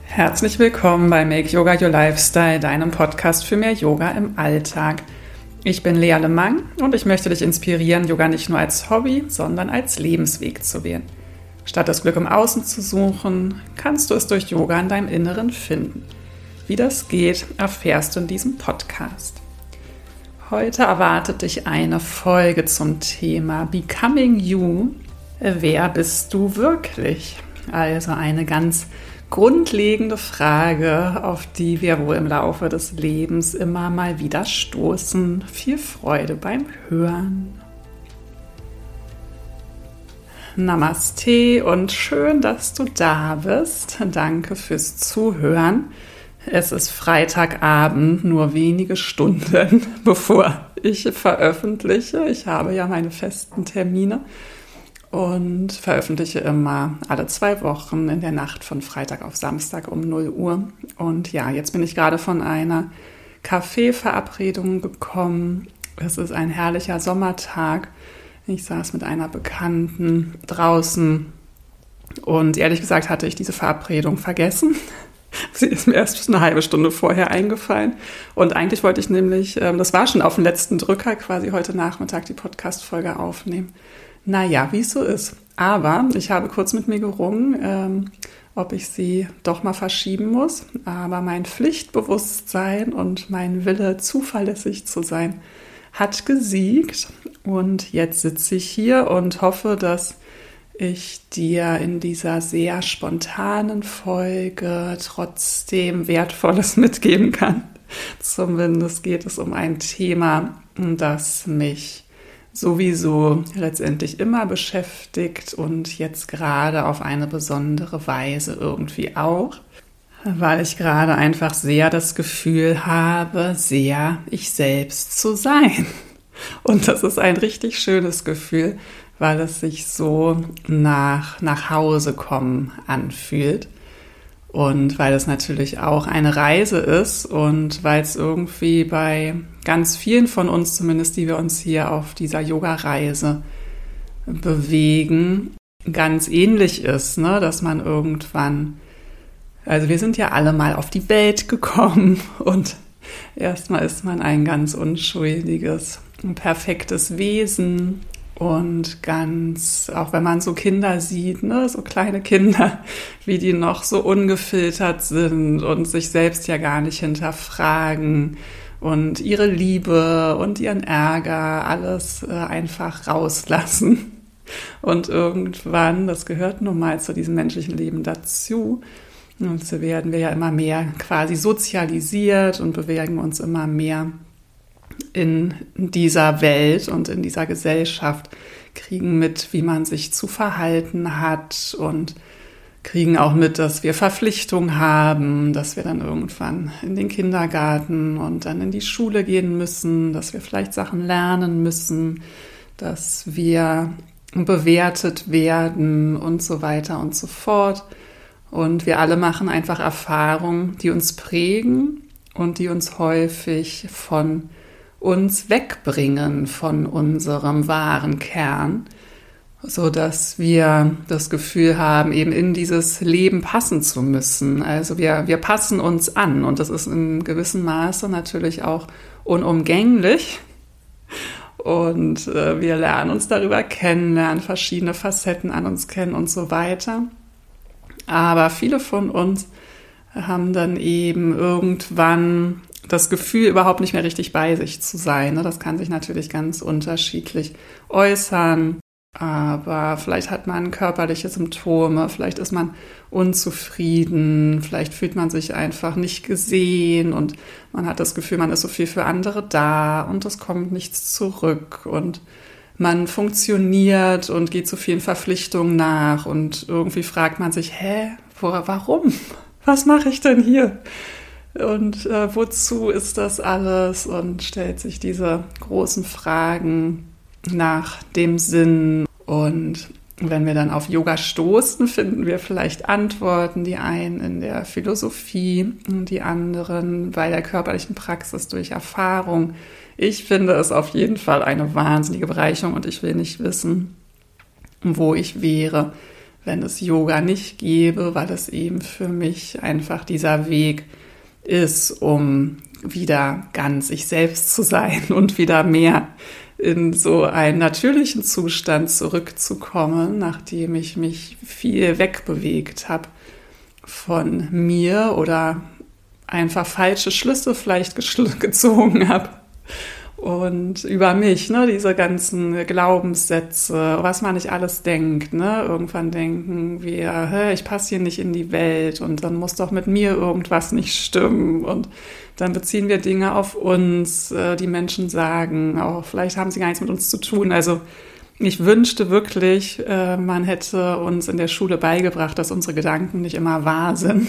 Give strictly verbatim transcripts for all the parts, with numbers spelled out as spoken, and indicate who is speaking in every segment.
Speaker 1: Herzlich willkommen bei Make Yoga Your Lifestyle, deinem Podcast für mehr Yoga im Alltag. Ich bin Lea Lemang und ich möchte dich inspirieren, Yoga nicht nur als Hobby, sondern als Lebensweg zu wählen. Statt das Glück im Außen zu suchen, kannst du es durch Yoga in deinem Inneren finden. Wie das geht, erfährst du in diesem Podcast. Heute erwartet dich eine Folge zum Thema Becoming You. Wer bist du wirklich? Also eine ganz grundlegende Frage, auf die wir wohl im Laufe des Lebens immer mal wieder stoßen. Viel Freude beim Hören. Namaste und schön, dass du da bist. Danke fürs Zuhören. Es ist Freitagabend, nur wenige Stunden bevor ich veröffentliche. Ich habe ja meine festen Termine und veröffentliche immer alle zwei Wochen in der Nacht von Freitag auf Samstag um null Uhr. Und ja, jetzt bin ich gerade von einer Kaffeeverabredung gekommen. Es ist ein herrlicher Sommertag. Ich saß mit einer Bekannten draußen und ehrlich gesagt hatte ich diese Verabredung vergessen. Sie ist mir erst eine halbe Stunde vorher eingefallen. Und eigentlich wollte ich nämlich, das war schon auf den letzten Drücker, quasi heute Nachmittag die Podcast-Folge aufnehmen. Naja, wie es so ist. Aber ich habe kurz mit mir gerungen, ähm, ob ich sie doch mal verschieben muss. Aber mein Pflichtbewusstsein und mein Wille, zuverlässig zu sein, hat gesiegt. Und jetzt sitze ich hier und hoffe, dass ich dir in dieser sehr spontanen Folge trotzdem Wertvolles mitgeben kann. Zumindest geht es um ein Thema, das mich sowieso letztendlich immer beschäftigt und jetzt gerade auf eine besondere Weise irgendwie auch, weil ich gerade einfach sehr das Gefühl habe, sehr ich selbst zu sein. Und das ist ein richtig schönes Gefühl, weil es sich so nach, nach Hause kommen anfühlt. Und weil es natürlich auch eine Reise ist und weil es irgendwie bei ganz vielen von uns, zumindest die wir uns hier auf dieser Yoga-Reise bewegen, ganz ähnlich ist, ne? Dass man irgendwann, also wir sind ja alle mal auf die Welt gekommen und erstmal ist man ein ganz unschuldiges, perfektes Wesen. Und ganz, auch wenn man so Kinder sieht, ne, so kleine Kinder, wie die noch so ungefiltert sind und sich selbst ja gar nicht hinterfragen und ihre Liebe und ihren Ärger alles äh, einfach rauslassen. Und irgendwann, das gehört nun mal zu diesem menschlichen Leben dazu, und so werden wir ja immer mehr quasi sozialisiert und bewegen uns immer mehr in dieser Welt und in dieser Gesellschaft, kriegen mit, wie man sich zu verhalten hat und kriegen auch mit, dass wir Verpflichtungen haben, dass wir dann irgendwann in den Kindergarten und dann in die Schule gehen müssen, dass wir vielleicht Sachen lernen müssen, dass wir bewertet werden und so weiter und so fort. Und wir alle machen einfach Erfahrungen, die uns prägen und die uns häufig von uns wegbringen von unserem wahren Kern, so dass wir das Gefühl haben, eben in dieses Leben passen zu müssen. Also wir, wir passen uns an und das ist in gewissem Maße natürlich auch unumgänglich. Und äh, wir lernen uns darüber kennen, lernen verschiedene Facetten an uns kennen und so weiter. Aber viele von uns haben dann eben irgendwann das Gefühl, überhaupt nicht mehr richtig bei sich zu sein. Das kann sich natürlich ganz unterschiedlich äußern, aber vielleicht hat man körperliche Symptome, vielleicht ist man unzufrieden, vielleicht fühlt man sich einfach nicht gesehen und man hat das Gefühl, man ist so viel für andere da und es kommt nichts zurück und man funktioniert und geht so vielen Verpflichtungen nach und irgendwie fragt man sich, hä, wo, warum? Was mache ich denn hier? Und äh, wozu ist das alles? Und stellt sich diese großen Fragen nach dem Sinn. Und wenn wir dann auf Yoga stoßen, finden wir vielleicht Antworten, die einen in der Philosophie und die anderen bei der körperlichen Praxis durch Erfahrung. Ich finde es auf jeden Fall eine wahnsinnige Bereicherung und ich will nicht wissen, wo ich wäre, wenn es Yoga nicht gäbe, weil es eben für mich einfach dieser Weg ist, um wieder ganz ich selbst zu sein und wieder mehr in so einen natürlichen Zustand zurückzukommen, nachdem ich mich viel wegbewegt habe von mir oder einfach falsche Schlüsse vielleicht gezogen habe. Und über mich, ne, diese ganzen Glaubenssätze, was man nicht alles denkt, ne, irgendwann denken wir, hey, ich passe hier nicht in die Welt und dann muss doch mit mir irgendwas nicht stimmen und dann beziehen wir Dinge auf uns, die Menschen sagen, auch vielleicht haben sie gar nichts mit uns zu tun. Also ich wünschte wirklich, man hätte uns in der Schule beigebracht, dass unsere Gedanken nicht immer wahr sind.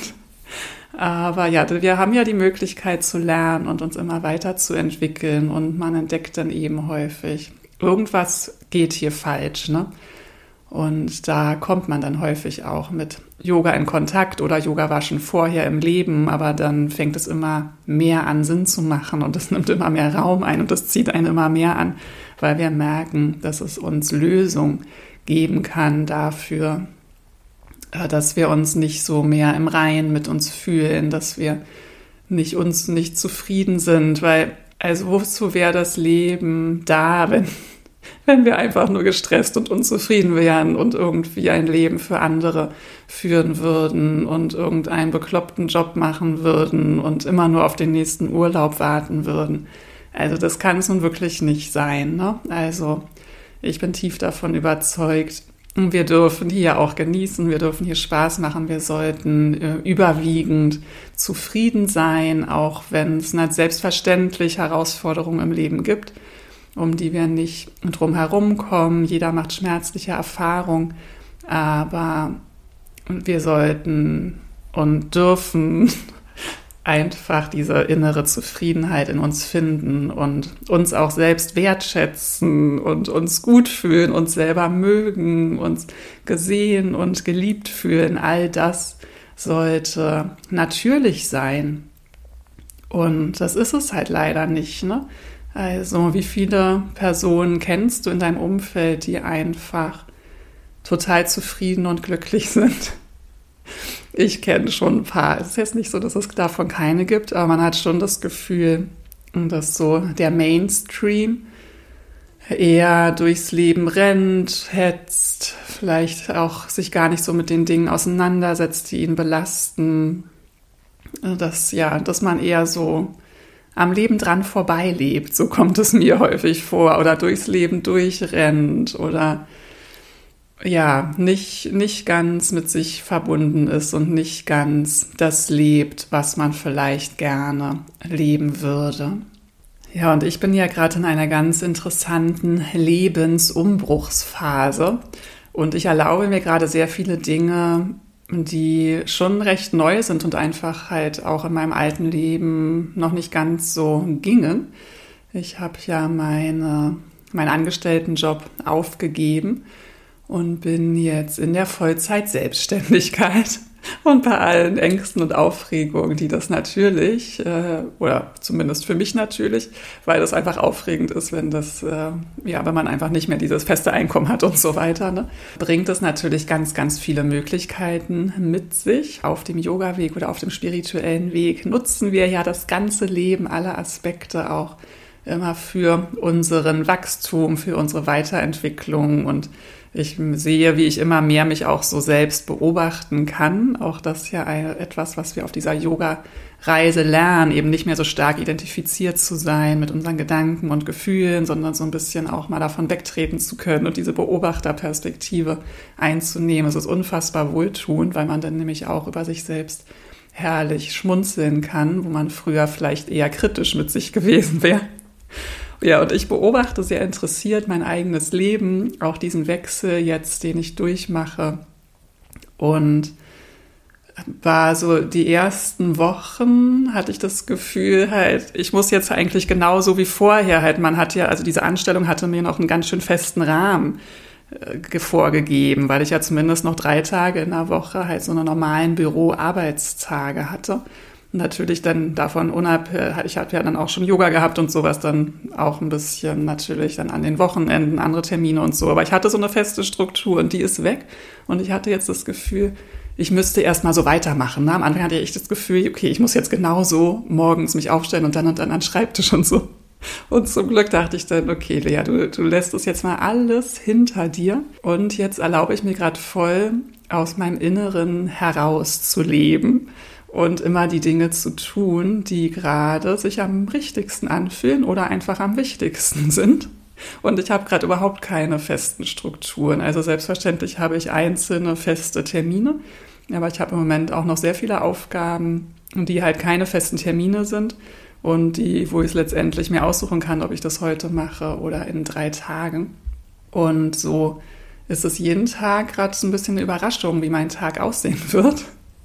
Speaker 1: Aber ja, wir haben ja die Möglichkeit zu lernen und uns immer weiterzuentwickeln und man entdeckt dann eben häufig, irgendwas geht hier falsch, ne? Und da kommt man dann häufig auch mit Yoga in Kontakt oder Yoga war schon vorher im Leben, aber dann fängt es immer mehr an Sinn zu machen und es nimmt immer mehr Raum ein und es zieht einen immer mehr an, weil wir merken, dass es uns Lösung geben kann dafür, dass wir uns nicht so mehr im Reinen mit uns fühlen, dass wir nicht uns nicht zufrieden sind, weil, also wozu wäre das Leben da, wenn, wenn wir einfach nur gestresst und unzufrieden wären und irgendwie ein Leben für andere führen würden und irgendeinen bekloppten Job machen würden und immer nur auf den nächsten Urlaub warten würden. Also das kann es nun wirklich nicht sein, ne? Also ich bin tief davon überzeugt, wir dürfen hier auch genießen, wir dürfen hier Spaß machen, wir sollten äh, überwiegend zufrieden sein, auch wenn es nicht selbstverständlich Herausforderungen im Leben gibt, um die wir nicht drum herum kommen. Jeder macht schmerzliche Erfahrungen, aber wir sollten und dürfen einfach diese innere Zufriedenheit in uns finden und uns auch selbst wertschätzen und uns gut fühlen, uns selber mögen, uns gesehen und geliebt fühlen. All das sollte natürlich sein. Und das ist es halt leider nicht, ne? Also wie viele Personen kennst du in deinem Umfeld, die einfach total zufrieden und glücklich sind? Ich kenne schon ein paar. Es ist jetzt nicht so, dass es davon keine gibt, aber man hat schon das Gefühl, dass so der Mainstream eher durchs Leben rennt, hetzt, vielleicht auch sich gar nicht so mit den Dingen auseinandersetzt, die ihn belasten. Dass, ja, dass man eher so am Leben dran vorbeilebt, so kommt es mir häufig vor, oder durchs Leben durchrennt oder ja, nicht, nicht ganz mit sich verbunden ist und nicht ganz das lebt, was man vielleicht gerne leben würde. Ja, und ich bin ja gerade in einer ganz interessanten Lebensumbruchsphase und ich erlaube mir gerade sehr viele Dinge, die schon recht neu sind und einfach halt auch in meinem alten Leben noch nicht ganz so gingen. Ich habe ja meine, meinen Angestelltenjob aufgegeben und bin jetzt in der Vollzeit-Selbstständigkeit und bei allen Ängsten und Aufregungen, die das natürlich, äh, oder zumindest für mich natürlich, weil das einfach aufregend ist, wenn das, äh, ja, wenn man einfach nicht mehr dieses feste Einkommen hat und so weiter, ne, bringt es natürlich ganz, ganz viele Möglichkeiten mit sich. Auf dem Yoga-Weg oder auf dem spirituellen Weg nutzen wir ja das ganze Leben, alle Aspekte auch immer für unseren Wachstum, für unsere Weiterentwicklung und ich sehe, wie ich immer mehr mich auch so selbst beobachten kann. Auch das ist ja etwas, was wir auf dieser Yoga-Reise lernen, eben nicht mehr so stark identifiziert zu sein mit unseren Gedanken und Gefühlen, sondern so ein bisschen auch mal davon wegtreten zu können und diese Beobachterperspektive einzunehmen. Es ist unfassbar wohltuend, weil man dann nämlich auch über sich selbst herrlich schmunzeln kann, wo man früher vielleicht eher kritisch mit sich gewesen wäre. Ja, und ich beobachte sehr interessiert mein eigenes Leben, auch diesen Wechsel jetzt, den ich durchmache. Und war so die ersten Wochen, hatte ich das Gefühl halt, ich muss jetzt eigentlich genauso wie vorher halt, man hat ja, also diese Anstellung hatte mir noch einen ganz schön festen Rahmen äh, vorgegeben, weil ich ja zumindest noch drei Tage in der Woche halt so eine normalen Büroarbeitstage hatte. natürlich dann davon unabhängig, ich habe ja dann auch schon Yoga gehabt und sowas, dann auch ein bisschen natürlich dann an den Wochenenden, andere Termine und so. Aber ich hatte so eine feste Struktur und die ist weg. Und ich hatte jetzt das Gefühl, ich müsste erst mal so weitermachen. Ne? Am Anfang hatte ich echt das Gefühl, okay, ich muss jetzt genauso morgens mich aufstellen und dann und dann an den Schreibtisch und so. Und zum Glück dachte ich dann, okay, Lea, du, du lässt es jetzt mal alles hinter dir. Und jetzt erlaube ich mir gerade voll, aus meinem Inneren heraus zu leben. Und immer die Dinge zu tun, die gerade sich am richtigsten anfühlen oder einfach am wichtigsten sind. Und ich habe gerade überhaupt keine festen Strukturen. Also selbstverständlich habe ich einzelne feste Termine, aber ich habe im Moment auch noch sehr viele Aufgaben, die halt keine festen Termine sind und die, wo ich es letztendlich mir aussuchen kann, ob ich das heute mache oder in drei Tagen. Und so ist es jeden Tag gerade so ein bisschen eine Überraschung, wie mein Tag aussehen wird.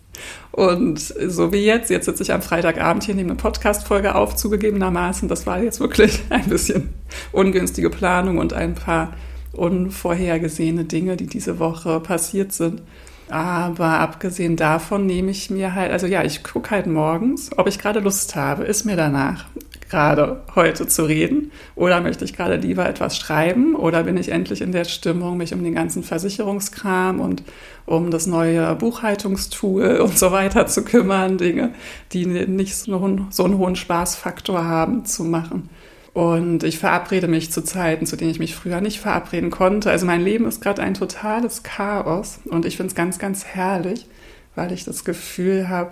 Speaker 1: Und so wie jetzt, jetzt sitze ich am Freitagabend hier, nehme eine Podcast-Folge auf, zugegebenermaßen. Das war jetzt wirklich ein bisschen ungünstige Planung und ein paar unvorhergesehene Dinge, die diese Woche passiert sind. Aber abgesehen davon nehme ich mir halt, also ja, ich gucke halt morgens, ob ich gerade Lust habe, ist mir danach gerade heute zu reden oder möchte ich gerade lieber etwas schreiben oder bin ich endlich in der Stimmung, mich um den ganzen Versicherungskram und um das neue Buchhaltungstool und so weiter zu kümmern, Dinge, die nicht so einen, so einen hohen Spaßfaktor haben, zu machen. Und ich verabrede mich zu Zeiten, zu denen ich mich früher nicht verabreden konnte. Also mein Leben ist gerade ein totales Chaos und ich finde es ganz, ganz herrlich, weil ich das Gefühl habe,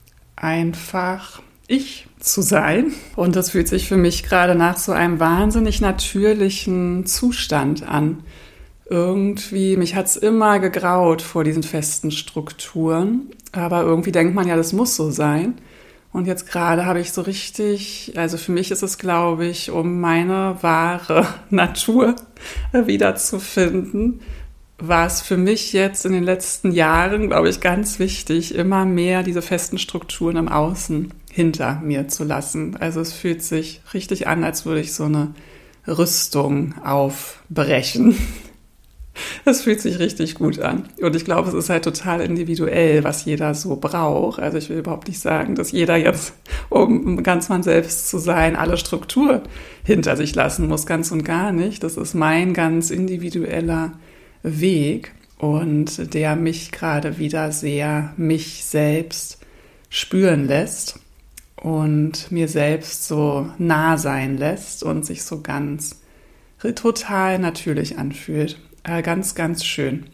Speaker 1: einfach ich zu sein. Und das fühlt sich für mich gerade nach so einem wahnsinnig natürlichen Zustand an. Irgendwie, mich hat's immer gegraut vor diesen festen Strukturen, aber irgendwie denkt man ja, das muss so sein. Und jetzt gerade habe ich so richtig, also für mich ist es, glaube ich, um meine wahre Natur wiederzufinden, war es für mich jetzt in den letzten Jahren, glaube ich, ganz wichtig, immer mehr diese festen Strukturen im Außen hinter mir zu lassen. Also es fühlt sich richtig an, als würde ich so eine Rüstung aufbrechen. Es fühlt sich richtig gut an. Und ich glaube, es ist halt total individuell, was jeder so braucht. Also ich will überhaupt nicht sagen, dass jeder jetzt, um ganz man selbst zu sein, alle Struktur hinter sich lassen muss. Ganz und gar nicht. Das ist mein ganz individueller Weg und der mich gerade wieder sehr mich selbst spüren lässt und mir selbst so nah sein lässt und sich so ganz total natürlich anfühlt. Äh, ganz, ganz schön.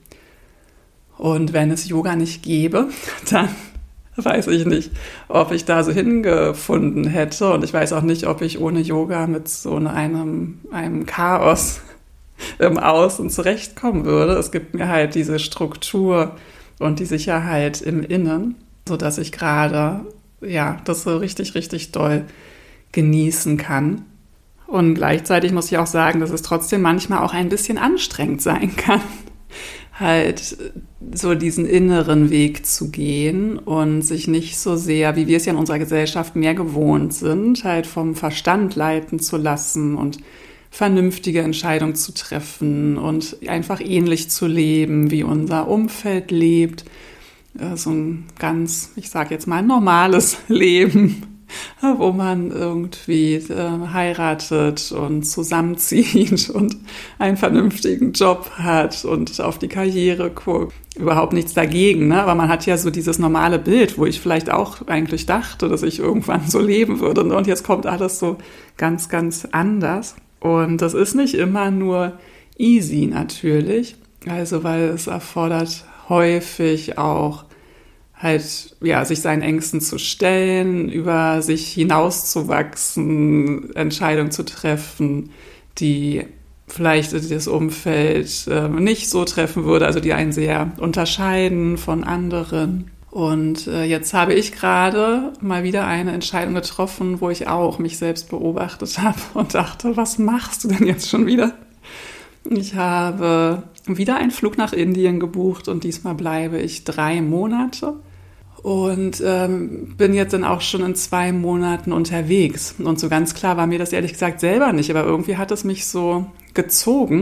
Speaker 1: Und wenn es Yoga nicht gäbe, dann weiß ich nicht, ob ich da so hingefunden hätte. Und ich weiß auch nicht, ob ich ohne Yoga mit so einem, einem Chaos im Außen zurechtkommen würde. Es gibt mir halt diese Struktur und die Sicherheit im Innen, sodass ich gerade, ja, das so richtig, richtig doll genießen kann. Und gleichzeitig muss ich auch sagen, dass es trotzdem manchmal auch ein bisschen anstrengend sein kann, halt so diesen inneren Weg zu gehen und sich nicht so sehr, wie wir es ja in unserer Gesellschaft mehr gewohnt sind, halt vom Verstand leiten zu lassen und vernünftige Entscheidungen zu treffen und einfach ähnlich zu leben, wie unser Umfeld lebt. So ein ganz, ich sage jetzt mal, normales Leben, wo man irgendwie äh, heiratet und zusammenzieht und einen vernünftigen Job hat und auf die Karriere guckt. Überhaupt nichts dagegen, ne? Aber man hat ja so dieses normale Bild, wo ich vielleicht auch eigentlich dachte, dass ich irgendwann so leben würde. Und jetzt kommt alles so ganz, ganz anders. Und das ist nicht immer nur easy natürlich, also weil es erfordert häufig auch halt, ja, sich seinen Ängsten zu stellen, über sich hinauszuwachsen, Entscheidungen zu treffen, die vielleicht das Umfeld äh, nicht so treffen würde, also die einen sehr unterscheiden von anderen. Und äh, jetzt habe ich gerade mal wieder eine Entscheidung getroffen, wo ich auch mich selbst beobachtet habe und dachte, was machst du denn jetzt schon wieder? Ich habe wieder einen Flug nach Indien gebucht und diesmal bleibe ich drei Monate. Und ähm, bin jetzt dann auch schon in zwei Monaten unterwegs. Und so ganz klar war mir das ehrlich gesagt selber nicht, aber irgendwie hat es mich so gezogen.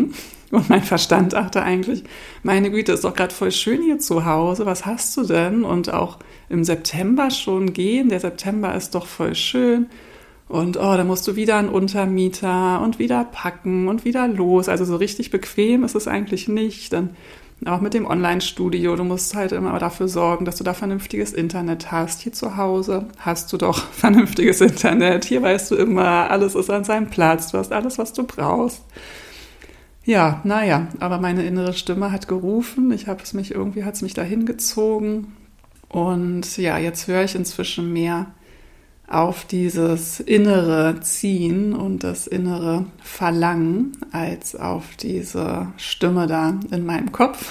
Speaker 1: Und mein Verstand dachte eigentlich, meine Güte, ist doch gerade voll schön hier zu Hause, was hast du denn? Und auch im September schon gehen, der September ist doch voll schön. Und oh, da musst du wieder einen Untermieter und wieder packen und wieder los. Also so richtig bequem ist es eigentlich nicht. Dann auch mit dem Online-Studio, du musst halt immer dafür sorgen, dass du da vernünftiges Internet hast. Hier zu Hause hast du doch vernünftiges Internet. Hier weißt du immer, alles ist an seinem Platz. Du hast alles, was du brauchst. Ja, naja, aber meine innere Stimme hat gerufen. Ich habe es mich irgendwie, hat es mich dahin gezogen. Und ja, jetzt höre ich inzwischen mehr auf dieses innere Ziehen und das innere Verlangen als auf diese Stimme da in meinem Kopf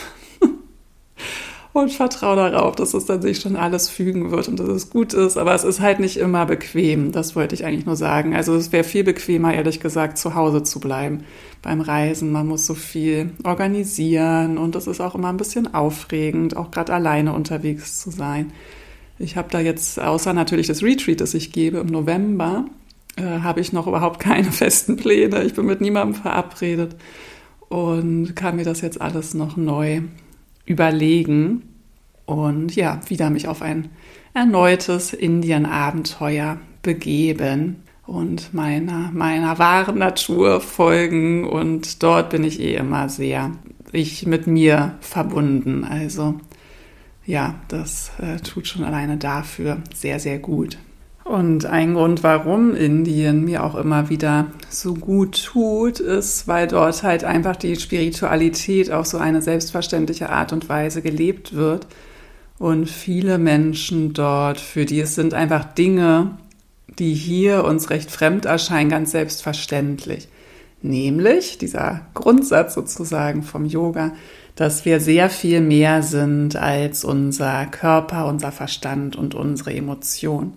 Speaker 1: und vertraue darauf, dass es dann sich schon alles fügen wird und dass es gut ist, aber es ist halt nicht immer bequem, das wollte ich eigentlich nur sagen. Also es wäre viel bequemer, ehrlich gesagt, zu Hause zu bleiben beim Reisen. Man muss so viel organisieren und es ist auch immer ein bisschen aufregend, auch gerade alleine unterwegs zu sein. Ich habe da jetzt, außer natürlich das Retreat, das ich gebe im November, äh, habe ich noch überhaupt keine festen Pläne. Ich bin mit niemandem verabredet und kann mir das jetzt alles noch neu überlegen und ja, wieder mich auf ein erneutes Indien-Abenteuer begeben und meiner, meiner wahren Natur folgen. Und dort bin ich eh immer sehr, ich mit mir verbunden. Also ja, das äh, tut schon alleine dafür sehr, sehr gut. Und ein Grund, warum Indien mir auch immer wieder so gut tut, ist, weil dort halt einfach die Spiritualität auf so eine selbstverständliche Art und Weise gelebt wird. Und viele Menschen dort, für die es sind einfach Dinge, die hier uns recht fremd erscheinen, ganz selbstverständlich. Nämlich dieser Grundsatz sozusagen vom Yoga, dass wir sehr viel mehr sind als unser Körper, unser Verstand und unsere Emotion.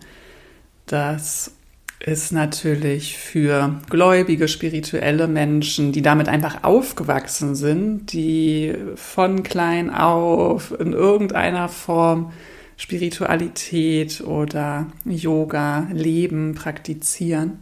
Speaker 1: Das ist natürlich für gläubige, spirituelle Menschen, die damit einfach aufgewachsen sind, die von klein auf in irgendeiner Form Spiritualität oder Yoga leben, praktizieren.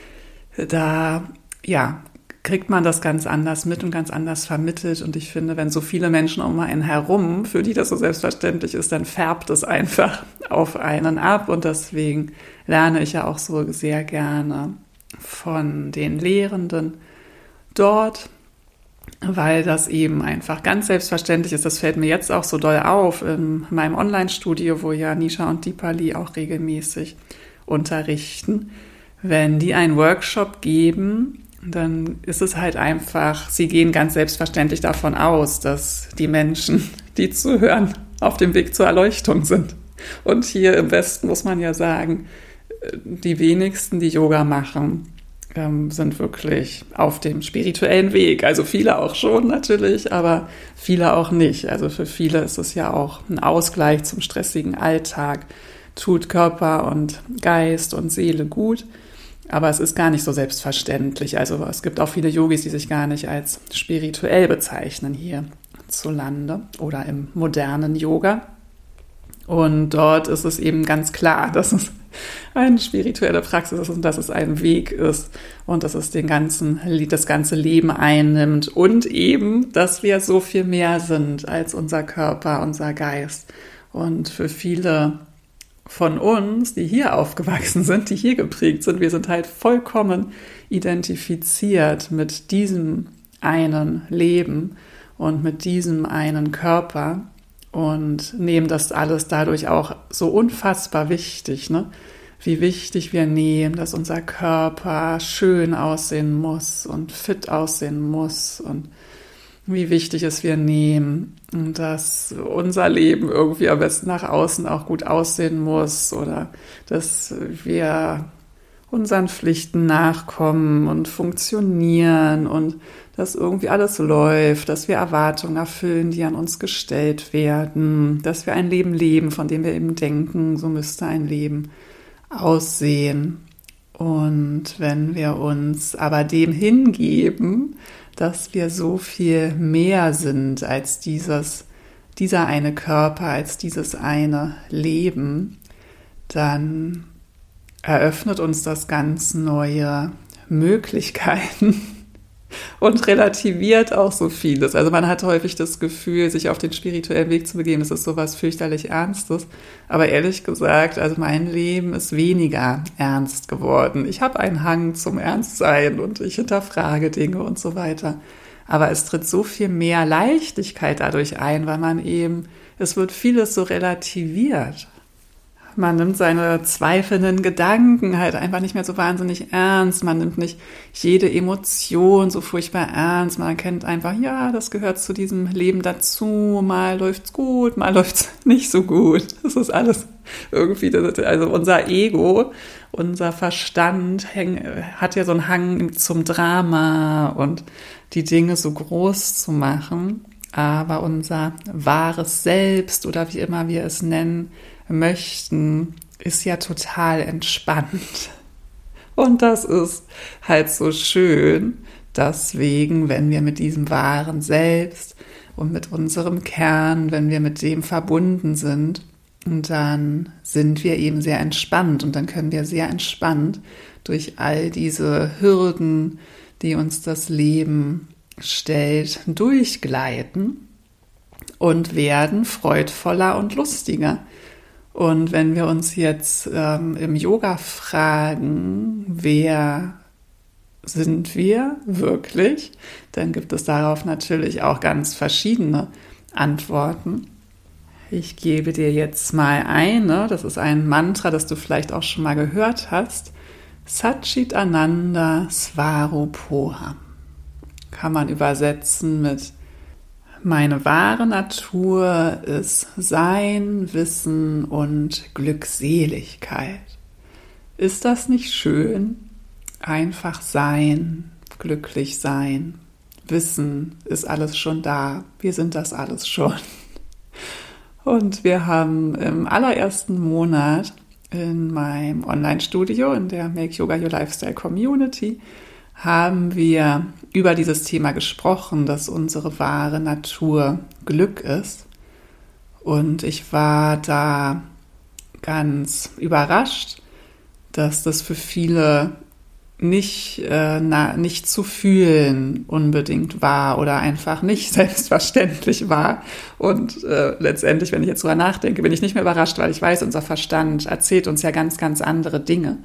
Speaker 1: Da, ja, kriegt man das ganz anders mit und ganz anders vermittelt. Und ich finde, wenn so viele Menschen um einen herum, für die das so selbstverständlich ist, dann färbt es einfach auf einen ab. Und deswegen lerne ich ja auch so sehr gerne von den Lehrenden dort, weil das eben einfach ganz selbstverständlich ist. Das fällt mir jetzt auch so doll auf in meinem Online-Studio, wo ja Nisha und Deepali auch regelmäßig unterrichten. Wenn die einen Workshop geben, dann ist es halt einfach, sie gehen ganz selbstverständlich davon aus, dass die Menschen, die zuhören, auf dem Weg zur Erleuchtung sind. Und hier im Westen muss man ja sagen, die wenigsten, die Yoga machen, sind wirklich auf dem spirituellen Weg. Also viele auch schon natürlich, aber viele auch nicht. Also für viele ist es ja auch ein Ausgleich zum stressigen Alltag, tut Körper und Geist und Seele gut. Aber es ist gar nicht so selbstverständlich. Also es gibt auch viele Yogis, die sich gar nicht als spirituell bezeichnen hierzulande oder im modernen Yoga. Und dort ist es eben ganz klar, dass es eine spirituelle Praxis ist und dass es ein Weg ist und dass es den ganzen, das ganze Leben einnimmt und eben, dass wir so viel mehr sind als unser Körper, unser Geist. Und für viele von uns, die hier aufgewachsen sind, die hier geprägt sind, wir sind halt vollkommen identifiziert mit diesem einen Leben und mit diesem einen Körper und nehmen das alles dadurch auch so unfassbar wichtig, ne? Wie wichtig wir nehmen, dass unser Körper schön aussehen muss und fit aussehen muss und wie wichtig es wir nehmen, dass unser Leben irgendwie am besten nach außen auch gut aussehen muss oder dass wir unseren Pflichten nachkommen und funktionieren und dass irgendwie alles läuft, dass wir Erwartungen erfüllen, die an uns gestellt werden, dass wir ein Leben leben, von dem wir eben denken, so müsste ein Leben aussehen. Und wenn wir uns aber dem hingeben, dass wir so viel mehr sind als dieses, dieser eine Körper, als dieses eine Leben, dann eröffnet uns das ganz neue Möglichkeiten und relativiert auch so vieles. Also man hat häufig das Gefühl, sich auf den spirituellen Weg zu begeben, das ist sowas fürchterlich Ernstes. Aber ehrlich gesagt, also mein Leben ist weniger ernst geworden. Ich habe einen Hang zum Ernstsein und ich hinterfrage Dinge und so weiter. Aber es tritt so viel mehr Leichtigkeit dadurch ein, weil man eben, es wird vieles so relativiert. Man nimmt seine zweifelnden Gedanken halt einfach nicht mehr so wahnsinnig ernst. Man nimmt nicht jede Emotion so furchtbar ernst. Man erkennt einfach, ja, das gehört zu diesem Leben dazu. Mal läuft's gut, mal läuft's nicht so gut. Das ist alles irgendwie, also unser Ego, unser Verstand hat ja so einen Hang zum Drama und die Dinge so groß zu machen. Aber unser wahres Selbst oder wie immer wir es nennen möchten, ist ja total entspannt. Und das ist halt so schön. Deswegen, wenn wir mit diesem wahren Selbst und mit unserem Kern, wenn wir mit dem verbunden sind, dann sind wir eben sehr entspannt und dann können wir sehr entspannt durch all diese Hürden, die uns das Leben stellt, durchgleiten und werden freudvoller und lustiger. Und wenn wir uns jetzt ähm, im Yoga fragen, wer sind wir wirklich, dann gibt es darauf natürlich auch ganz verschiedene Antworten. Ich gebe dir jetzt mal eine, das ist ein Mantra, das du vielleicht auch schon mal gehört hast. Satchit Ananda Svarupoham. Kann man übersetzen mit: Meine wahre Natur ist Sein, Wissen und Glückseligkeit. Ist das nicht schön? Einfach sein, glücklich sein. Wissen ist alles schon da. Wir sind das alles schon. Und wir haben im allerersten Monat in meinem Online-Studio, in der Make Yoga Your Lifestyle Community, haben wir über dieses Thema gesprochen, dass unsere wahre Natur Glück ist. Und ich war da ganz überrascht, dass das für viele nicht, äh, na, nicht zu fühlen unbedingt war oder einfach nicht selbstverständlich war. Und äh, letztendlich, wenn ich jetzt drüber nachdenke, bin ich nicht mehr überrascht, weil ich weiß, unser Verstand erzählt uns ja ganz, ganz andere Dinge.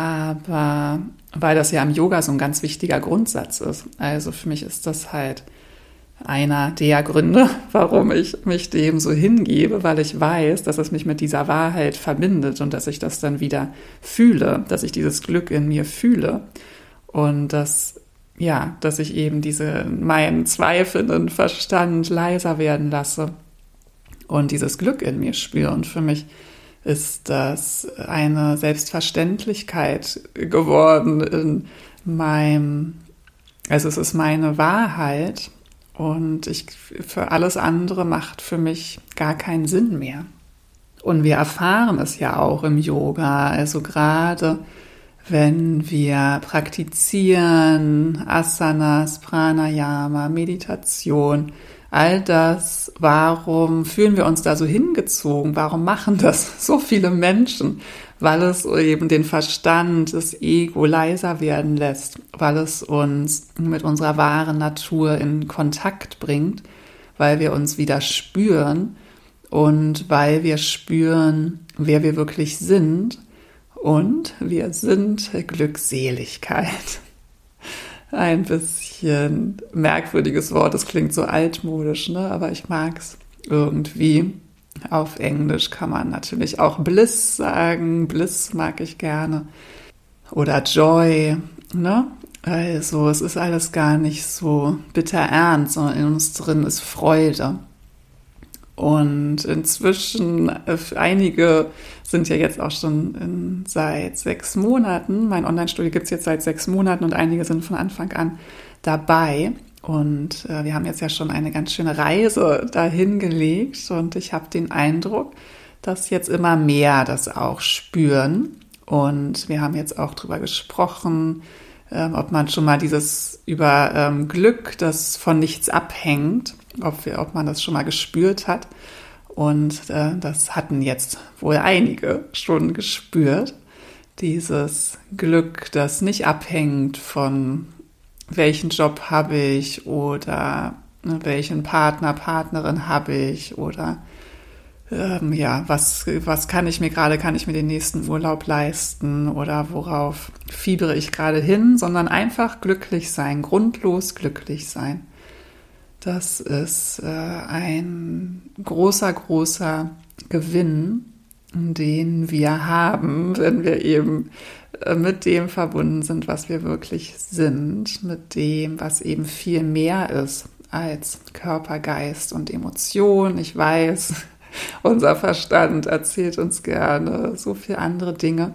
Speaker 1: Aber weil das ja im Yoga so ein ganz wichtiger Grundsatz ist. Also für mich ist das halt einer der Gründe, warum ich mich dem so hingebe, weil ich weiß, dass es mich mit dieser Wahrheit verbindet und dass ich das dann wieder fühle, dass ich dieses Glück in mir fühle und dass, ja, dass ich eben diese, meinen zweifelnden Verstand leiser werden lasse und dieses Glück in mir spüre. Und für mich ist das eine Selbstverständlichkeit geworden in meinem, also es ist meine Wahrheit. Und ich, für alles andere macht für mich gar keinen Sinn mehr. Und wir erfahren es ja auch im Yoga, also gerade wenn wir praktizieren, Asanas, Pranayama, Meditation, all das, warum fühlen wir uns da so hingezogen? Warum machen das so viele Menschen? Weil es eben den Verstand, das Ego leiser werden lässt, weil es uns mit unserer wahren Natur in Kontakt bringt, weil wir uns wieder spüren und weil wir spüren, wer wir wirklich sind, und wir sind Glückseligkeit. Ein bisschen merkwürdiges Wort, das klingt so altmodisch, ne? Aber ich mag es irgendwie. Auf Englisch kann man natürlich auch Bliss sagen. Bliss mag ich gerne. Oder Joy, ne? Also es ist alles gar nicht so bitter ernst, sondern in uns drin ist Freude. Und inzwischen, einige sind ja jetzt auch schon in, seit sechs Monaten, mein Online-Studio gibt es jetzt seit sechs Monaten und einige sind von Anfang an dabei. Und äh, wir haben jetzt ja schon eine ganz schöne Reise dahin gelegt und ich habe den Eindruck, dass jetzt immer mehr das auch spüren. Und wir haben jetzt auch drüber gesprochen, ähm, ob man schon mal dieses über ähm, Glück, das von nichts abhängt, ob, wir, ob man das schon mal gespürt hat. Und äh, das hatten jetzt wohl einige schon gespürt. Dieses Glück, das nicht abhängt von welchen Job habe ich oder ne, welchen Partner, Partnerin habe ich oder ähm, ja, was, was kann ich mir gerade, kann ich mir den nächsten Urlaub leisten oder worauf fiebere ich gerade hin, sondern einfach glücklich sein, grundlos glücklich sein. Das ist äh, ein großer, großer Gewinn, den wir haben, wenn wir eben äh, mit dem verbunden sind, was wir wirklich sind, mit dem, was eben viel mehr ist als Körper, Geist und Emotion. Ich weiß, unser Verstand erzählt uns gerne so viele andere Dinge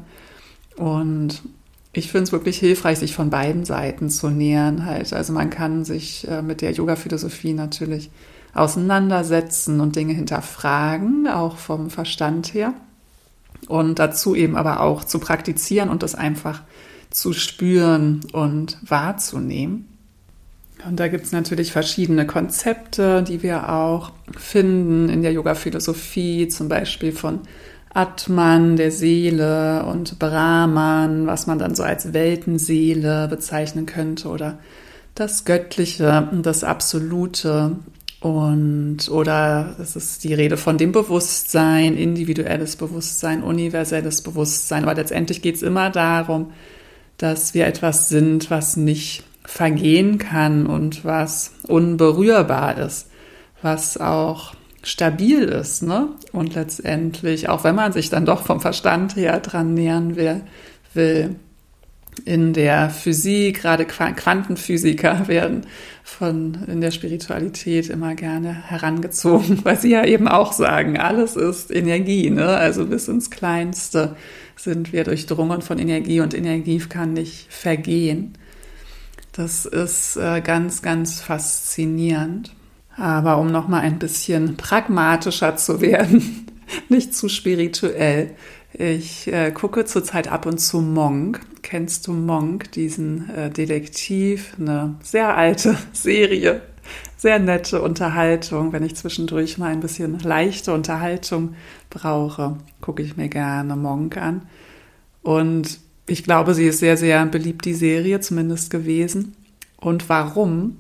Speaker 1: und ich finde es wirklich hilfreich, sich von beiden Seiten zu nähern halt. Also man kann sich äh, mit der Yoga-Philosophie natürlich auseinandersetzen und Dinge hinterfragen, auch vom Verstand her. Und dazu eben aber auch zu praktizieren und das einfach zu spüren und wahrzunehmen. Und da gibt es natürlich verschiedene Konzepte, die wir auch finden in der Yoga-Philosophie, zum Beispiel von Atman, der Seele, und Brahman, was man dann so als Weltenseele bezeichnen könnte, oder das Göttliche, das Absolute, und oder es ist die Rede von dem Bewusstsein, individuelles Bewusstsein, universelles Bewusstsein. Aber letztendlich geht es immer darum, dass wir etwas sind, was nicht vergehen kann und was unberührbar ist, was auch stabil ist, ne? Und letztendlich, auch wenn man sich dann doch vom Verstand her dran nähern will, will in der Physik, gerade Quantenphysiker werden von in der Spiritualität immer gerne herangezogen, weil sie ja eben auch sagen, alles ist Energie, ne? Also bis ins Kleinste sind wir durchdrungen von Energie und Energie kann nicht vergehen. Das ist äh, ganz, ganz faszinierend. Aber um nochmal ein bisschen pragmatischer zu werden, nicht zu spirituell. Ich äh, gucke zurzeit ab und zu Monk. Kennst du Monk, diesen äh, Detektiv? Eine sehr alte Serie, sehr nette Unterhaltung. Wenn ich zwischendurch mal ein bisschen leichte Unterhaltung brauche, gucke ich mir gerne Monk an. Und ich glaube, sie ist sehr, sehr beliebt, die Serie zumindest gewesen. Und warum?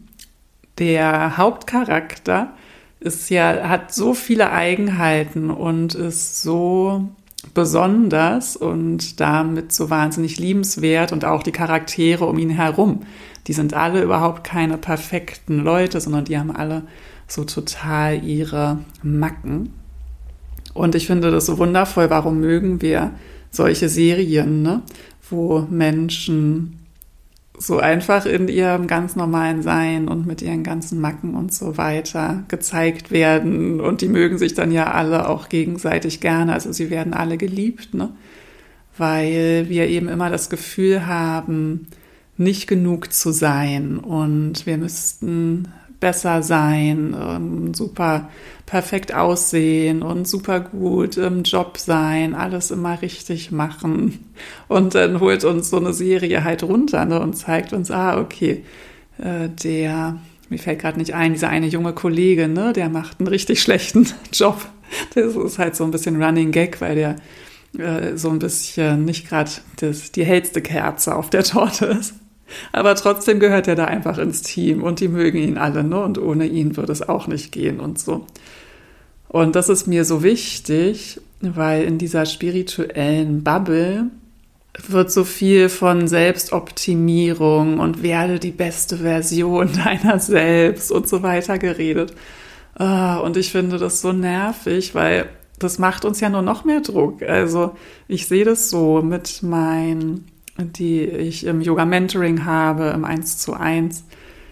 Speaker 1: Der Hauptcharakter ist ja, hat so viele Eigenheiten und ist so besonders und damit so wahnsinnig liebenswert, und auch die Charaktere um ihn herum. Die sind alle überhaupt keine perfekten Leute, sondern die haben alle so total ihre Macken. Und ich finde das so wundervoll. Warum mögen wir solche Serien, ne? Wo Menschen so einfach in ihrem ganz normalen Sein und mit ihren ganzen Macken und so weiter gezeigt werden. Und die mögen sich dann ja alle auch gegenseitig gerne. Also sie werden alle geliebt, ne? Weil wir eben immer das Gefühl haben, nicht genug zu sein und wir müssten besser sein, ähm, super perfekt aussehen und super gut im Job sein, alles immer richtig machen. Und dann holt uns so eine Serie halt runter, ne, und zeigt uns, ah, okay, äh, der, mir fällt gerade nicht ein, dieser eine junge Kollege, ne, der macht einen richtig schlechten Job. Das ist halt so ein bisschen Running Gag, weil der äh, so ein bisschen nicht gerade die hellste Kerze auf der Torte ist. Aber trotzdem gehört er da einfach ins Team und die mögen ihn alle, ne? Und ohne ihn würde es auch nicht gehen und so. Und das ist mir so wichtig, weil in dieser spirituellen Bubble wird so viel von Selbstoptimierung und werde die beste Version deiner selbst und so weiter geredet. Und ich finde das so nervig, weil das macht uns ja nur noch mehr Druck. Also ich sehe das so mit meinen, die ich im Yoga-Mentoring habe, im eins zu eins.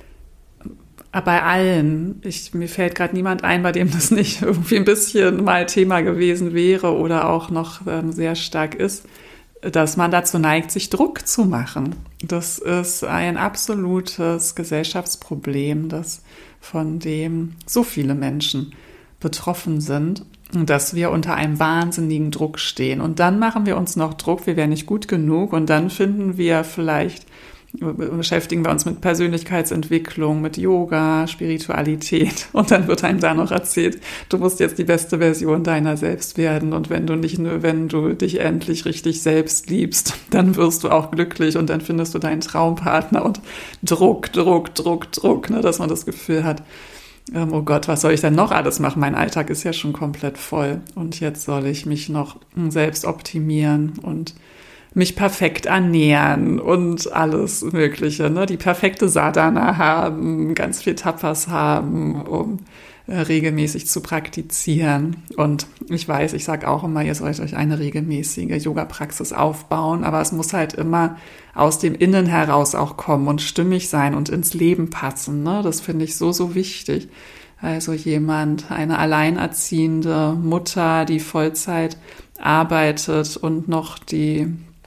Speaker 1: Bei allen. Ich, mir fällt gerade niemand ein, bei dem das nicht irgendwie ein bisschen mal Thema gewesen wäre oder auch noch ähm, sehr stark ist, dass man dazu neigt, sich Druck zu machen. Das ist ein absolutes Gesellschaftsproblem, das von dem so viele Menschen betroffen sind, dass wir unter einem wahnsinnigen Druck stehen. Und dann machen wir uns noch Druck, wir wären nicht gut genug und dann finden wir vielleicht beschäftigen wir uns mit Persönlichkeitsentwicklung, mit Yoga, Spiritualität und dann wird einem da noch erzählt, du musst jetzt die beste Version deiner selbst werden und wenn du nicht nur, wenn du dich endlich richtig selbst liebst, dann wirst du auch glücklich und dann findest du deinen Traumpartner und Druck, Druck, Druck, Druck, ne, dass man das Gefühl hat, ähm, oh Gott, was soll ich denn noch alles machen? Mein Alltag ist ja schon komplett voll und jetzt soll ich mich noch selbst optimieren und mich perfekt ernähren und alles Mögliche, ne? Die perfekte Sadhana haben, ganz viel Tapas haben, um äh, regelmäßig zu praktizieren. Und ich weiß, ich sage auch immer, ihr sollt euch eine regelmäßige Yoga-Praxis aufbauen, aber es muss halt immer aus dem Innen heraus auch kommen und stimmig sein und ins Leben passen, ne? Das finde ich so, so wichtig. Also jemand, eine alleinerziehende Mutter, die Vollzeit arbeitet und noch die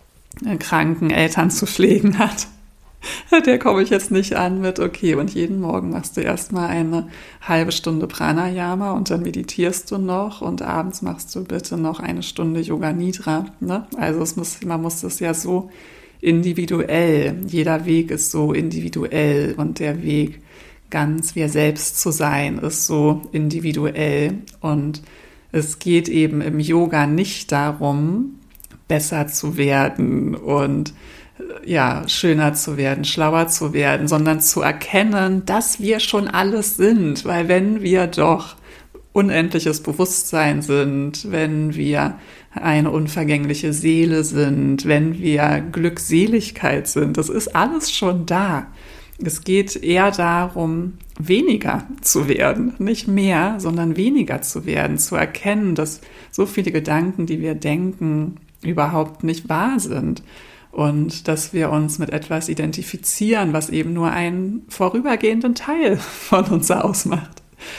Speaker 1: kranken Eltern zu pflegen hat. Der komme ich jetzt nicht an mit, okay, und jeden Morgen machst du erstmal eine halbe Stunde Pranayama und dann meditierst du noch und abends machst du bitte noch eine Stunde Yoga Nidra. Ne? Also es muss, man muss das ja so individuell, jeder Weg ist so individuell und der Weg, ganz wir selbst zu sein, ist so individuell und es geht eben im Yoga nicht darum, besser zu werden und ja, schöner zu werden, schlauer zu werden, sondern zu erkennen, dass wir schon alles sind, weil wenn wir doch unendliches Bewusstsein sind, wenn wir eine unvergängliche Seele sind, wenn wir Glückseligkeit sind, das ist alles schon da. Es geht eher darum, weniger zu werden, nicht mehr, sondern weniger zu werden, zu erkennen, dass so viele Gedanken, die wir denken, überhaupt nicht wahr sind und dass wir uns mit etwas identifizieren, was eben nur einen vorübergehenden Teil von uns ausmacht.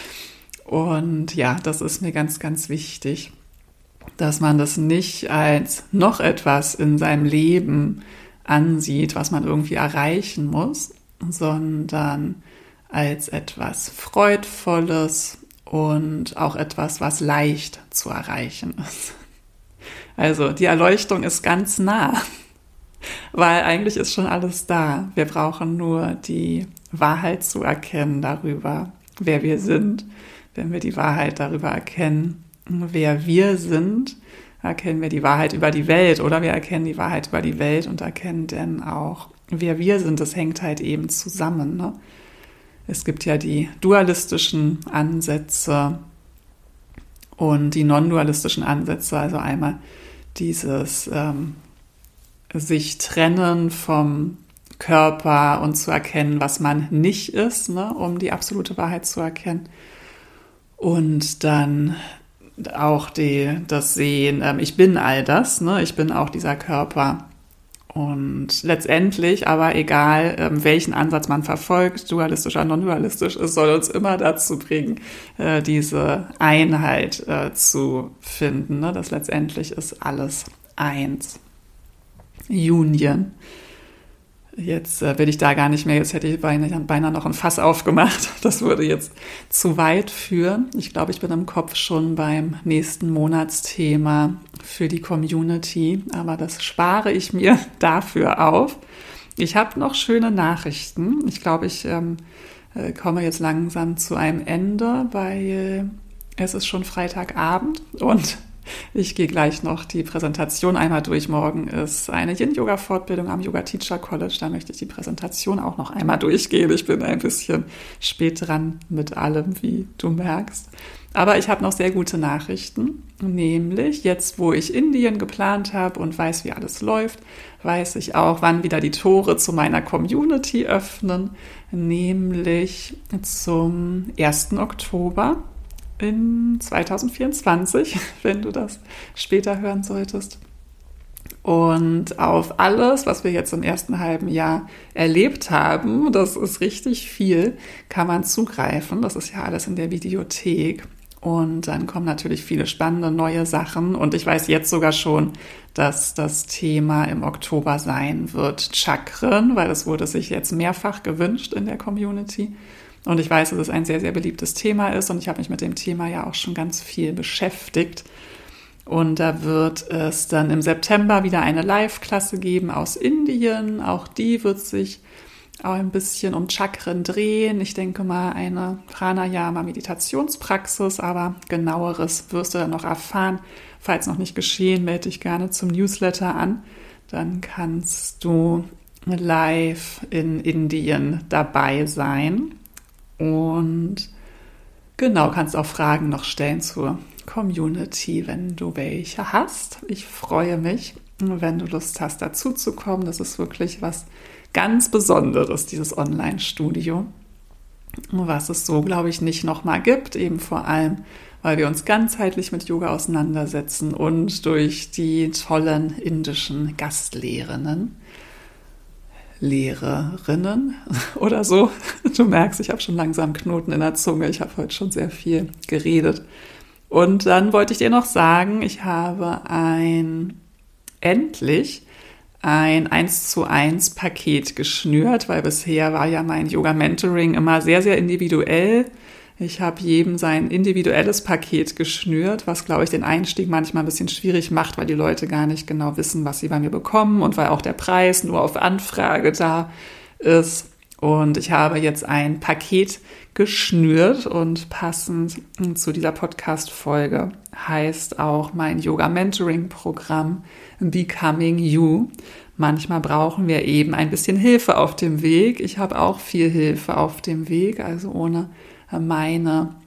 Speaker 1: Und ja, das ist mir ganz, ganz wichtig, dass man das nicht als noch etwas in seinem Leben ansieht, was man irgendwie erreichen muss, sondern als etwas Freudvolles und auch etwas, was leicht zu erreichen ist. Also die Erleuchtung ist ganz nah, weil eigentlich ist schon alles da. Wir brauchen nur die Wahrheit zu erkennen darüber, wer wir sind. Wenn wir die Wahrheit darüber erkennen, wer wir sind, erkennen wir die Wahrheit über die Welt oder wir erkennen die Wahrheit über die Welt und erkennen dann auch, wer wir sind. Das hängt halt eben zusammen, ne? Es gibt ja die dualistischen Ansätze und die non-dualistischen Ansätze, also einmal dieses ähm, sich trennen vom Körper und zu erkennen, was man nicht ist, ne, um die absolute Wahrheit zu erkennen. Und dann auch die, das Sehen, ähm, ich bin all das, ne, ich bin auch dieser Körper. Und letztendlich, aber egal, ähm, welchen Ansatz man verfolgt, dualistisch oder non-dualistisch, es soll uns immer dazu bringen, äh, diese Einheit äh, zu finden. Ne? Das letztendlich ist alles eins. Union. Jetzt äh, will ich da gar nicht mehr, jetzt hätte ich beinahe, beinahe noch ein Fass aufgemacht. Das würde jetzt zu weit führen. Ich glaube, ich bin im Kopf schon beim nächsten Monatsthema für die Community, aber das spare ich mir dafür auf. Ich habe noch schöne Nachrichten. Ich glaube, ich ähm, äh, komme jetzt langsam zu einem Ende, weil es ist schon Freitagabend und ich gehe gleich noch die Präsentation einmal durch. Morgen ist eine Yin-Yoga-Fortbildung am Yoga Teacher College. Da möchte ich die Präsentation auch noch einmal durchgehen. Ich bin ein bisschen spät dran mit allem, wie du merkst. Aber ich habe noch sehr gute Nachrichten. Nämlich jetzt, wo ich Indien geplant habe und weiß, wie alles läuft, weiß ich auch, wann wieder die Tore zu meiner Community öffnen. Nämlich zum ersten Oktober. In zwanzig vierundzwanzig, wenn du das später hören solltest. Und auf alles, was wir jetzt im ersten halben Jahr erlebt haben, das ist richtig viel, kann man zugreifen. Das ist ja alles in der Videothek. Und dann kommen natürlich viele spannende neue Sachen. Und ich weiß jetzt sogar schon, dass das Thema im Oktober sein wird Chakren, weil es wurde sich jetzt mehrfach gewünscht in der Community. Und ich weiß, dass es ein sehr, sehr beliebtes Thema ist und ich habe mich mit dem Thema ja auch schon ganz viel beschäftigt. Und da wird es dann im September wieder eine Live-Klasse geben aus Indien. Auch die wird sich auch ein bisschen um Chakren drehen. Ich denke mal eine Pranayama-Meditationspraxis, aber genaueres wirst du dann noch erfahren. Falls noch nicht geschehen, melde dich gerne zum Newsletter an. Dann kannst du live in Indien dabei sein. Und genau, kannst auch Fragen noch stellen zur Community, wenn du welche hast. Ich freue mich, wenn du Lust hast, dazu zu kommen. Das ist wirklich was ganz Besonderes, dieses Online-Studio, was es so, glaube ich, nicht nochmal gibt, eben vor allem, weil wir uns ganzheitlich mit Yoga auseinandersetzen und durch die tollen indischen Gastlehrerinnen, Lehrerinnen oder so. Du merkst, ich habe schon langsam Knoten in der Zunge, ich habe heute schon sehr viel geredet. Und dann wollte ich dir noch sagen, ich habe ein, endlich ein eins zu eins Paket geschnürt, weil bisher war ja mein Yoga-Mentoring immer sehr, sehr individuell. Ich habe jedem sein individuelles Paket geschnürt, was, glaube ich, den Einstieg manchmal ein bisschen schwierig macht, weil die Leute gar nicht genau wissen, was sie bei mir bekommen und weil auch der Preis nur auf Anfrage da ist. Und ich habe jetzt ein Paket geschnürt und passend zu dieser Podcast-Folge heißt auch mein Yoga-Mentoring-Programm Becoming You. Manchmal brauchen wir eben ein bisschen Hilfe auf dem Weg. Ich habe auch viel Hilfe auf dem Weg, also ohne meine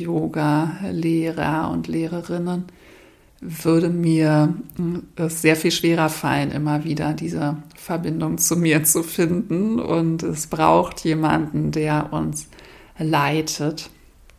Speaker 1: Yoga-Lehrer und Lehrerinnen würde mir es sehr viel schwerer fallen, immer wieder diese Verbindung zu mir zu finden. Und es braucht jemanden, der uns leitet.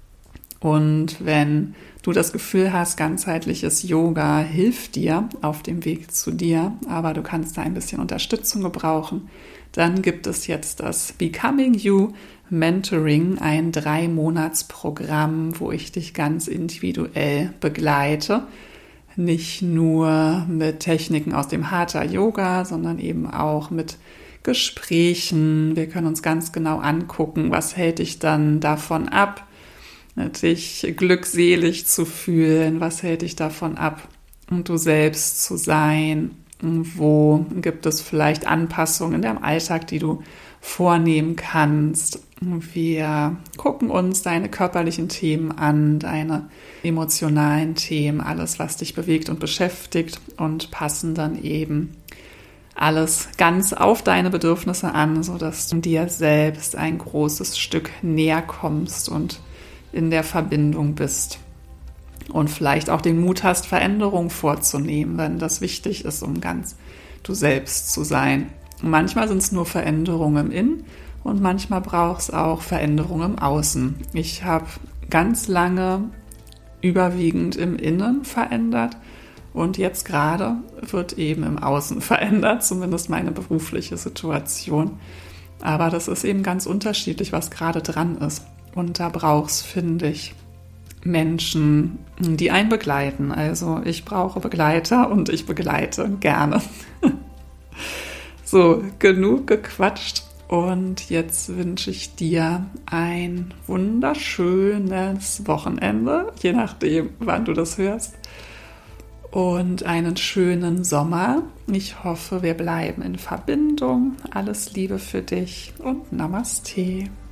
Speaker 1: Und wenn du das Gefühl hast, ganzheitliches Yoga hilft dir auf dem Weg zu dir, aber du kannst da ein bisschen Unterstützung gebrauchen, dann gibt es jetzt das Becoming You Mentoring, ein Drei-Monats-Programm, wo ich dich ganz individuell begleite. Nicht nur mit Techniken aus dem Hatha Yoga, sondern eben auch mit Gesprächen. Wir können uns ganz genau angucken, was hält dich dann davon ab, dich glückselig zu fühlen, was hält dich davon ab, du selbst zu sein, wo gibt es vielleicht Anpassungen in deinem Alltag, die du vornehmen kannst. Wir gucken uns deine körperlichen Themen an, deine emotionalen Themen, alles, was dich bewegt und beschäftigt und passen dann eben alles ganz auf deine Bedürfnisse an, sodass du dir selbst ein großes Stück näher kommst und in der Verbindung bist. Und vielleicht auch den Mut hast, Veränderungen vorzunehmen, wenn das wichtig ist, um ganz du selbst zu sein. Und manchmal sind es nur Veränderungen im Innen und manchmal braucht es auch Veränderungen im Außen. Ich habe ganz lange überwiegend im Innen verändert und jetzt gerade wird eben im Außen verändert, zumindest meine berufliche Situation. Aber das ist eben ganz unterschiedlich, was gerade dran ist. Und da braucht es, finde ich, Menschen, die einen begleiten. Also ich brauche Begleiter und ich begleite gerne. So, genug gequatscht und jetzt wünsche ich dir ein wunderschönes Wochenende, je nachdem, wann du das hörst, und einen schönen Sommer. Ich hoffe, wir bleiben in Verbindung. Alles Liebe für dich und Namaste.